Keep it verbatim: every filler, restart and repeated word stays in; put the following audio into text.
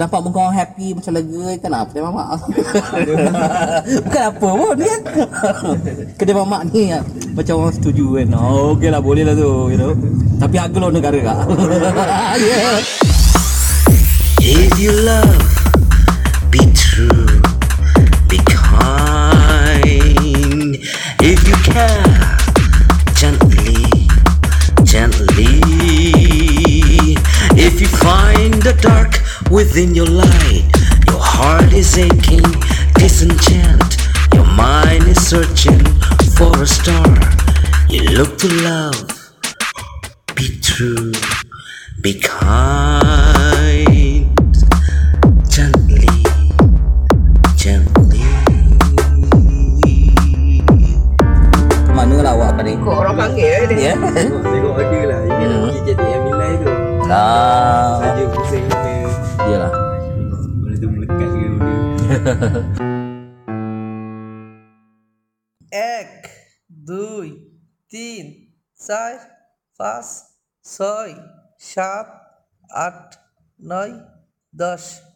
nampak muka orang happy macam lega kan apa dia mamak. Bukan apa pun kan. Kedai mamak ni macam orang setuju kan. Oh, okeylah boleh lah tu, you know. Tapi hak keluar negara kak. Yeah. If you love, be true, be kind. If you care, gently, gently. If you find the dark within your light, your heart is aching, disenchant, your mind is searching for a star. You look to love, be true, be kind, gently, gently. Mana lah awak tadi? Kok orang panggil eh? Ya. Tengok, tengok ada lah. Ini nak pergi jadi yang nilai tu. Ah. Saja pusing mana. Iyalah. Mana tu melekat ke benda. এক দুই তিন চার পাঁচ ছয় সাত আট নয় দশ